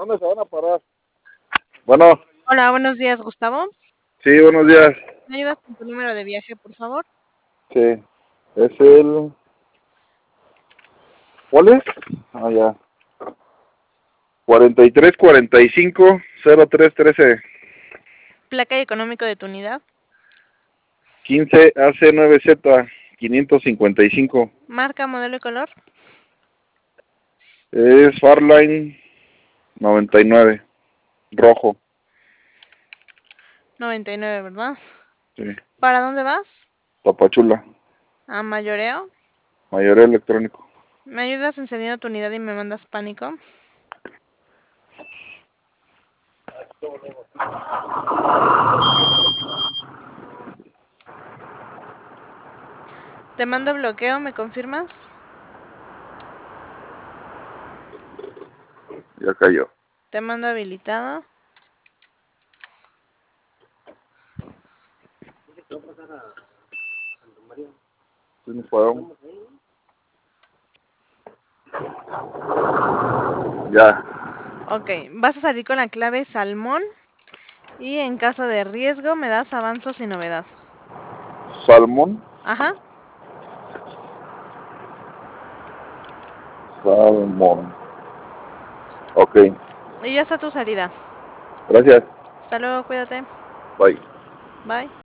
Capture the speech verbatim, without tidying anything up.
¿Dónde se van a parar? Bueno, Hola, buenos días, Gustavo. sí, buenos días. ¿Me ayudas con tu número de viaje, por favor? Sí, es el... ¿Cuál es? Ah, ya. cuarenta y tres cuarenta y cinco cero tres trece. Placa y económico de tu unidad. quince A C nueve Z quinientos cincuenta y cinco. Marca, modelo y color. Es Farline noventa y nueve. Rojo. noventa y nueve, ¿verdad? Sí. ¿Para dónde vas? Tapachula. A Mayoreo. Mayoreo electrónico. ¿Me ayudas encendiendo tu unidad y me mandas pánico? Te mando bloqueo, ¿me confirmas? Ya cayó. Te mando habilitado. ¿Sí nos pagamos? Ya. Ok, vas a salir con la clave salmón y en caso de riesgo me das avanzo sin novedad. Salmón. Ajá. Salmón. Ok. Y ya está tu salida. Gracias. Hasta luego, cuídate. Bye. Bye.